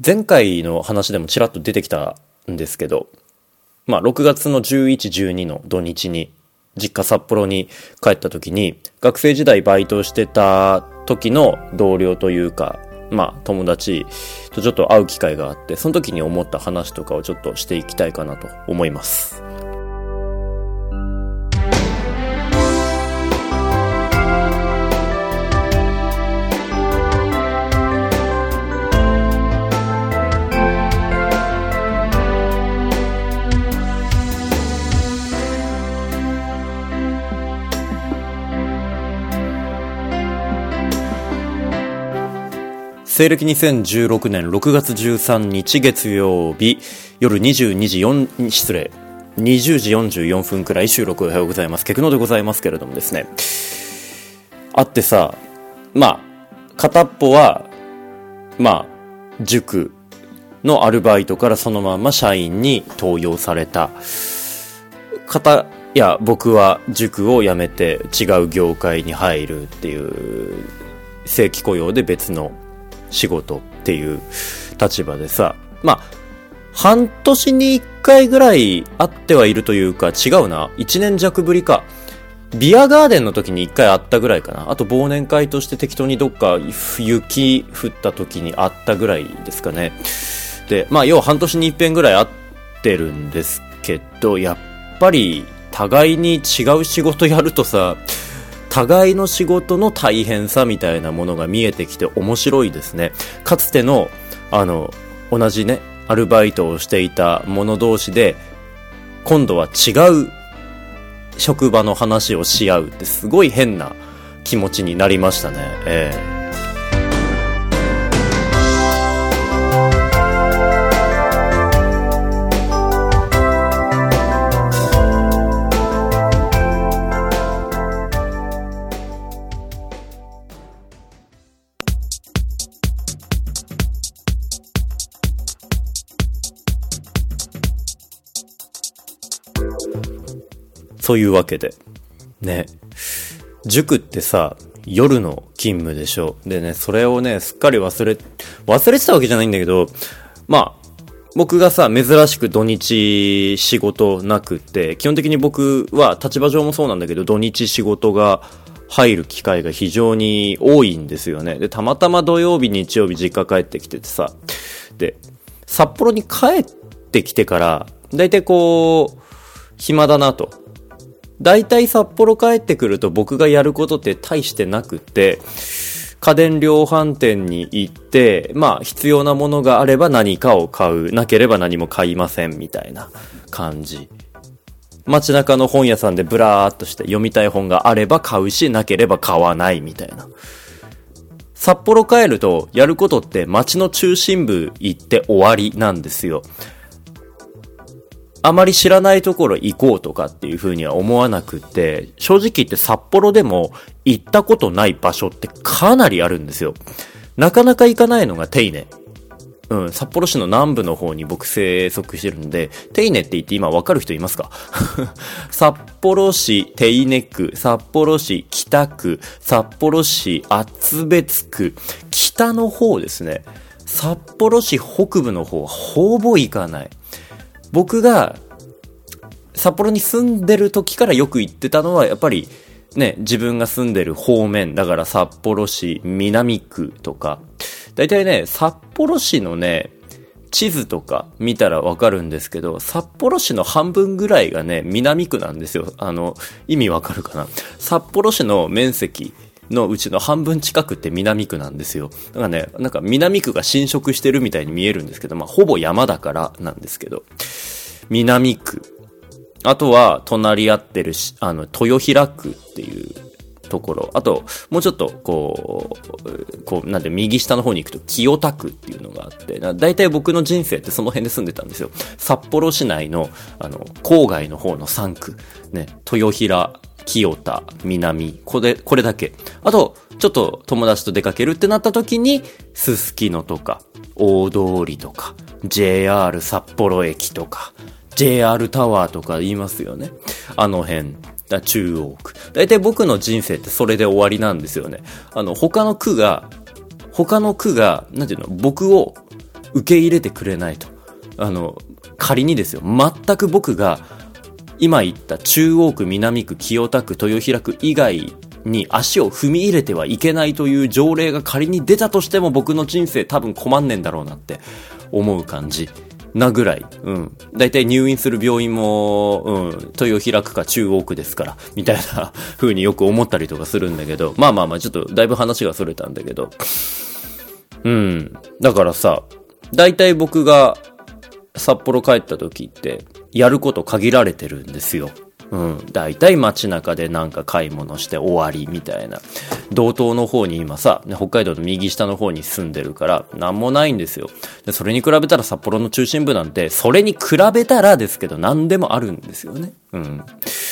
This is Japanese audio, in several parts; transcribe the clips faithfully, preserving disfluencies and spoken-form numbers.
前回の話でもちらっと出てきたんですけど、まあろくがつのじゅういち、じゅうにの土日に実家札幌に帰った時に、学生時代バイトしてた時の同僚というか、まあ友達とちょっと会う機会があって、その時に思った話とかをちょっとしていきたいかなと思います。西暦にせんじゅうろくねんろくがつじゅうさんにち月曜日夜にじゅうにじよん失礼にじゅうじよんじゅうよんぷんくらい収録おはようございます。ケクノでございますけれどもですね、あってさ、まあ片っぽはまあ塾のアルバイトからそのまま社員に登用された方や、僕は塾を辞めて違う業界に入るっていう正規雇用で別の仕事っていう立場でさ、まあ半年に一回ぐらい会ってはいるというか、違うな、一年弱ぶりか。ビアガーデンの時に一回会ったぐらいかな。あと忘年会として適当にどっか雪降った時に会ったぐらいですかね。で、まあ要は半年に一遍ぐらい会ってるんですけど、やっぱり互いに違う仕事やるとさ、互いの仕事の大変さみたいなものが見えてきて面白いですね。かつてのあの同じねアルバイトをしていた者同士で今度は違う職場の話をし合うってすごい変な気持ちになりましたね。ええそういうわけでね、塾ってさ夜の勤務でしょ。でね、それをねすっかり忘れ忘れてたわけじゃないんだけど、まあ僕がさ珍しく土日仕事なくって、基本的に僕は立場上もそうなんだけど土日仕事が入る機会が非常に多いんですよね。でたまたま土曜日日曜日実家帰ってきててさ、で札幌に帰ってきてからだいたいこう暇だなと。だいたい札幌帰ってくると僕がやることって大してなくて、家電量販店に行って、まあ必要なものがあれば何かを買う、なければ何も買いませんみたいな感じ。街中の本屋さんでブラーっとして読みたい本があれば買うし、なければ買わないみたいな。札幌帰るとやることって街の中心部行って終わりなんですよ。あまり知らないところ行こうとかっていう風には思わなくて、正直言って札幌でも行ったことない場所ってかなりあるんですよ。なかなか行かないのが手稲。うん、札幌市の南部の方に僕生息してるんで、手稲って言って今わかる人いますか？札幌市手稲区、札幌市北区、札幌市厚別区、北の方ですね。札幌市北部の方はほぼ行かない。僕が札幌に住んでる時からよく行ってたのはやっぱりね、自分が住んでる方面だから札幌市南区とか、だいたいね札幌市のね地図とか見たらわかるんですけど、札幌市の半分ぐらいがね南区なんですよ。あの意味わかるかな？札幌市の面積のうちの半分近くって南区なんですよ。だからね、なんか南区が侵食してるみたいに見えるんですけど、まあほぼ山だからなんですけど、南区、あとは隣り合ってるし、あの豊平区っていうところ、あともうちょっとこうこうなんで右下の方に行くと清田区っていうのがあって、だいたい僕の人生ってその辺で住んでたんですよ。札幌市内のあの郊外の方のさん区ね、豊平、清田、南、これ、これだけ。あと、ちょっと友達と出かけるってなった時に、すすきのとか、大通りとか、ジェイアール 札幌駅とか、ジェイアール タワーとか言いますよね。あの辺、だ中央区。だいたい僕の人生ってそれで終わりなんですよね。あの、他の区が、他の区が、なんていうの、僕を受け入れてくれないと。あの、仮にですよ、全く僕が今言った中央区、南区、清田区、豊平区以外に足を踏み入れてはいけないという条例が仮に出たとしても、僕の人生多分困んねんだろうなって思う感じなぐらい、うん。だいたい入院する病院も、うん、豊平区か中央区ですから、みたいな風によく思ったりとかするんだけど、まあまあまあ、ちょっとだいぶ話がそれたんだけど、うん。だからさ、だいたい僕が札幌帰った時って、やること限られてるんですよ。うん。だいたい街中でなんか買い物して終わりみたいな。道東の方に今さ、北海道の右下の方に住んでるから、なんもないんですよ。で、それに比べたら札幌の中心部なんて、それに比べたらですけど、何でもあるんですよね。うん。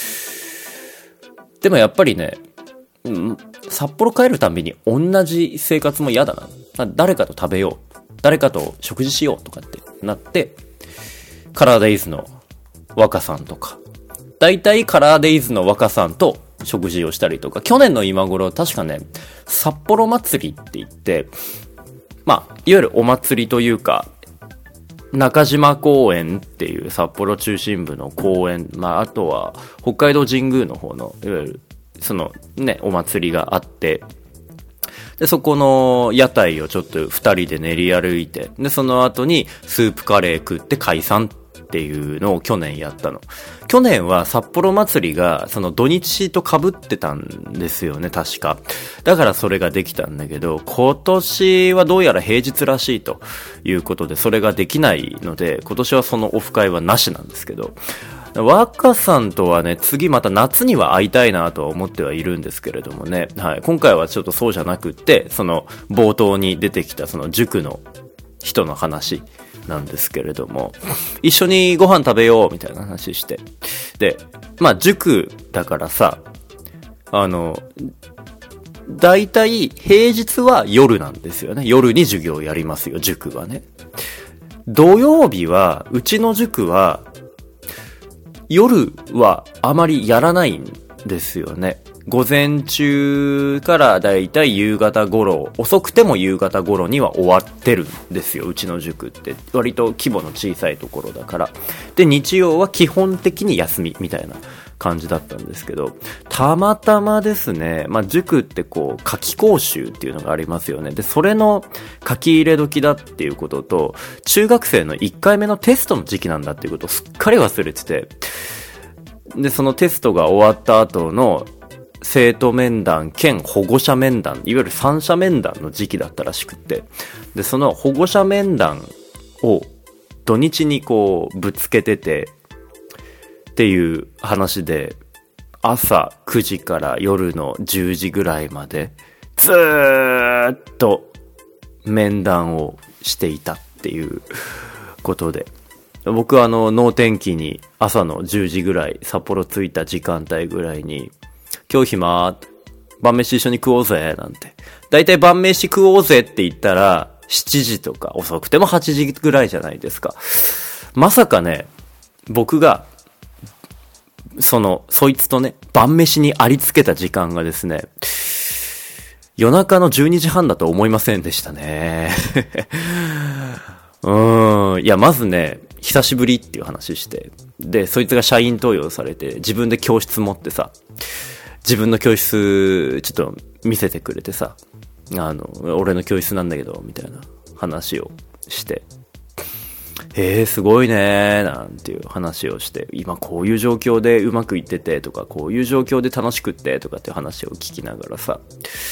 でもやっぱりね、うん、札幌帰るたんびに同じ生活も嫌だな。誰かと食べよう。誰かと食事しようとかってなって、カラーデイズの若さんとか、だいたいカラーデイズの若さんと食事をしたりとか、去年の今頃確かね、札幌祭りって言って、まあ、いわゆるお祭りというか、中島公園っていう札幌中心部の公園、まあ、あとは北海道神宮の方の、いわゆるそのね、お祭りがあって、で、そこの屋台をちょっと二人で練り歩いて、で、その後にスープカレー食って解散っていうのを去年やったの。去年は札幌祭りがその土日と被ってたんですよね、確か。だからそれができたんだけど、今年はどうやら平日らしいということで、それができないので、今年はそのオフ会はなしなんですけど、若さんとはね、次また夏には会いたいなとは思ってはいるんですけれどもね。はい。今回はちょっとそうじゃなくって、その冒頭に出てきたその塾の人の話なんですけれども、一緒にご飯食べようみたいな話して。で、まあ塾だからさ、あの、だいたい平日は夜なんですよね。夜に授業やりますよ、塾はね。土曜日は、うちの塾は、夜はあまりやらないんですよね。午前中からだいたい夕方頃、遅くても夕方頃には終わってるんですよ。うちの塾って割と規模の小さいところだから。で、日曜は基本的に休みみたいな感じだったんですけど、たまたまですね、まあ、塾ってこう、夏期講習っていうのがありますよね。で、それの書き入れ時だっていうことと、中学生のいっかいめのテストの時期なんだっていうことをすっかり忘れてて、で、そのテストが終わった後の生徒面談兼保護者面談、いわゆる三者面談の時期だったらしくって、で、その保護者面談を土日にこう、ぶつけてて、っていう話で、朝くじから夜のじゅうじぐらいまでずーっと面談をしていたっていうことで、僕はあの能天気に朝のじゅうじぐらい、札幌着いた時間帯ぐらいに、今日暇、晩飯一緒に食おうぜなんて、だいたい晩飯食おうぜって言ったらしちじとか遅くてもはちじぐらいじゃないですか。まさかね、僕がその、そいつとね、晩飯にありつけた時間がですね、夜中のじゅうにじはんだと思いませんでしたね。うーん。いや、まずね、久しぶりっていう話して、で、そいつが社員登用されて、自分で教室持ってさ、自分の教室、ちょっと見せてくれてさ、あの、俺の教室なんだけど、みたいな話をして、えー、すごいねー、なんていう話をして、今こういう状況でうまくいっててとか、こういう状況で楽しくってとかっていう話を聞きながらさ。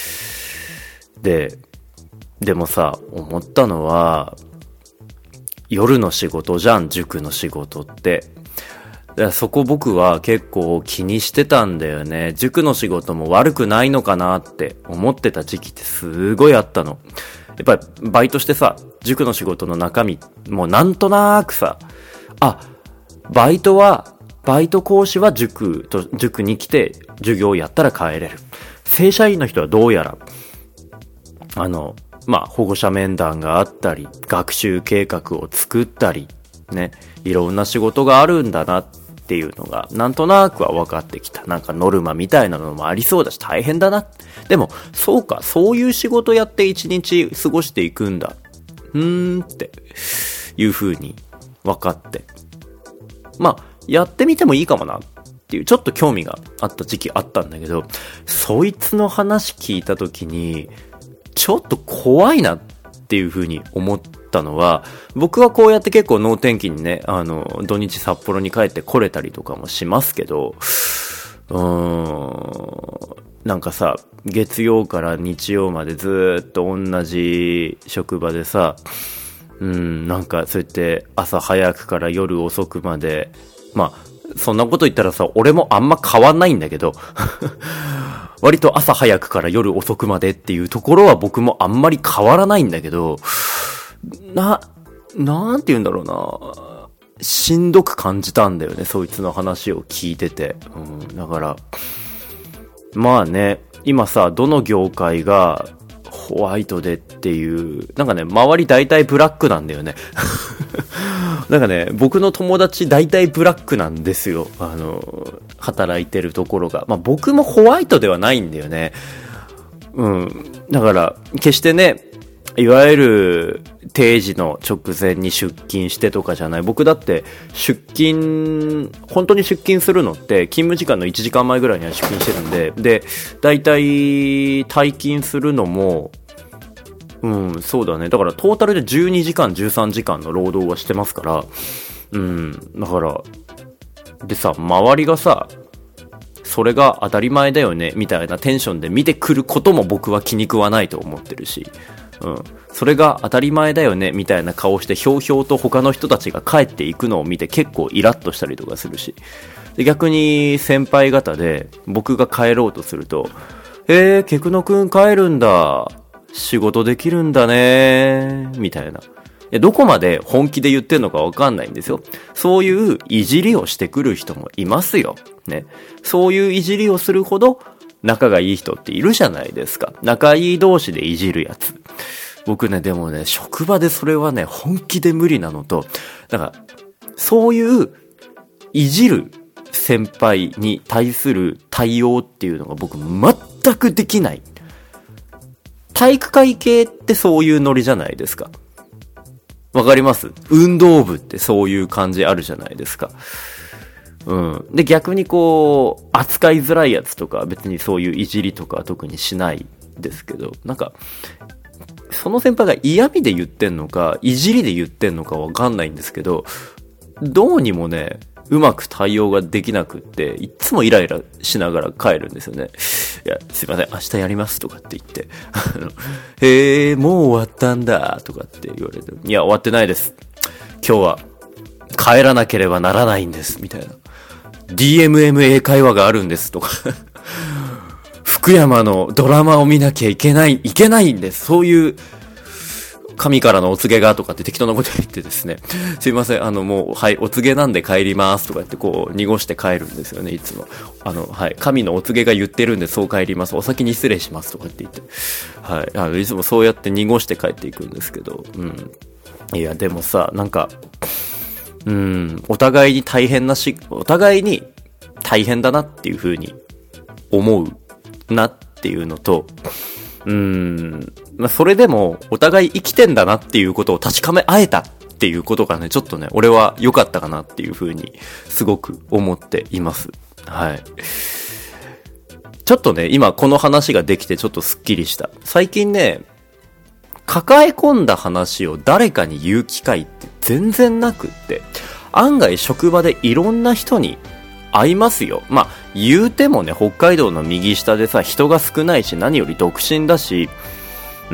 で、でもさ、思ったのは、夜の仕事じゃん、塾の仕事って。そこ僕は結構気にしてたんだよね。塾の仕事も悪くないのかなって思ってた時期ってすごいあったの。やっぱりバイトしてさ、塾の仕事の中身、もうなんとなーくさ、あ、バイトは、バイト講師は塾と、塾に来て授業をやったら帰れる。正社員の人はどうやら、あの、まあ、保護者面談があったり、学習計画を作ったり、ね、いろんな仕事があるんだなっていうのが、なんとなくは分かってきた。なんかノルマみたいなのもありそうだし、大変だな。でも、そうか、そういう仕事やって一日過ごしていくんだ。 ーんっていう風に分かって。まあ、やってみてもいいかもなっていう、ちょっと興味があった時期あったんだけど、そいつの話聞いた時に、ちょっと怖いなっていう風に思ったのは、僕はこうやって結構能天気にね、あの、土日札幌に帰って来れたりとかもしますけど、うーん、なんかさ、月曜から日曜までずーっと同じ職場でさ、うん、なんかそうやって朝早くから夜遅くまで、まあ、そんなこと言ったらさ、俺もあんま変わんないんだけど、割と朝早くから夜遅くまでっていうところは僕もあんまり変わらないんだけど、な、なんて言うんだろうな、しんどく感じたんだよね、そいつの話を聞いてて。うん、だから、まあね、今さ、どの業界がホワイトでっていう、なんかね、周り大体ブラックなんだよね。なんかね、僕の友達大体ブラックなんですよ。あの、働いてるところが。まあ僕もホワイトではないんだよね。うん。だから、決してね、いわゆる定時の直前に出勤してとかじゃない。僕だって出勤、本当に出勤するのって勤務時間のいちじかんまえぐらいには出勤してるんで、で、だいたい退勤するのも、うん、そうだね。だからトータルでじゅうにじかん、じゅうさんじかんの労働はしてますから、うん、だから、でさ、周りがさ、それが当たり前だよね、みたいなテンションで見てくることも僕は気に食わないと思ってるし、うん。それが当たり前だよね、みたいな顔してひょうひょうと他の人たちが帰っていくのを見て結構イラッとしたりとかするし。で、逆に先輩方で僕が帰ろうとすると、えー、ケクノくん帰るんだ。仕事できるんだね。みたいな。いや、どこまで本気で言ってんのかわかんないんですよ。そういういじりをしてくる人もいますよ。ね。そういういじりをするほど仲がいい人っているじゃないですか。仲いい同士でいじるやつ。僕ね、でもね、職場でそれはね、本気で無理なのと、だから、そういういじる先輩に対する対応っていうのが僕全くできない。体育会系ってそういうノリじゃないですか。わかります？運動部ってそういう感じあるじゃないですか。うん。で、逆にこう、扱いづらいやつとか別にそういういじりとか特にしないですけど、なんか、その先輩が嫌味で言ってんのか、いじりで言ってんのかわかんないんですけど、どうにもね、うまく対応ができなくって、いつもイライラしながら帰るんですよね。いや、すいません、明日やりますとかって言って、へー、もう終わったんだとかって言われて、いや、終わってないです。今日は帰らなければならないんです、みたいな。ディーエムエム 英会話があるんですとか。福山のドラマを見なきゃいけない、いけないんです。そういう、神からのお告げがとかって適当なこと言ってですね。すいません、あのもう、はい、お告げなんで帰りますとか言ってこう、濁して帰るんですよね、いつも。あの、はい、神のお告げが言ってるんでそう帰ります。お先に失礼しますとかって言って。はい、あの、いつもそうやって濁して帰っていくんですけど、うん。いや、でもさ、なんか、うん、お互いに大変なし、お互いに大変だなっていう風に思うなっていうのと、うーん、まあ、それでもお互い生きてんだなっていうことを確かめ合えたっていうことがね、ちょっとね、俺は良かったかなっていう風にすごく思っています。はい。ちょっとね、今この話ができてちょっとスッキリした。最近ね、抱え込んだ話を誰かに言う機会って全然なくって、案外職場でいろんな人に会いますよ。まあ、言うてもね、北海道の右下でさ、人が少ないし、何より独身だし、うん、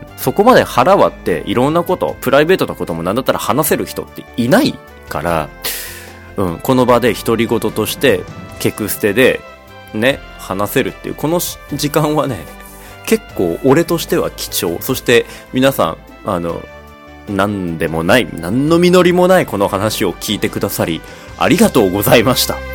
そこまで腹割っていろんなこと、プライベートなこともなんだったら話せる人っていないから、うん、この場で独り言として、ケクステで、ね、話せるっていう、この時間はね、結構俺としては貴重。そして皆さん、あの、なんでもない、何の実りもないこの話を聞いてくださり、ありがとうございました。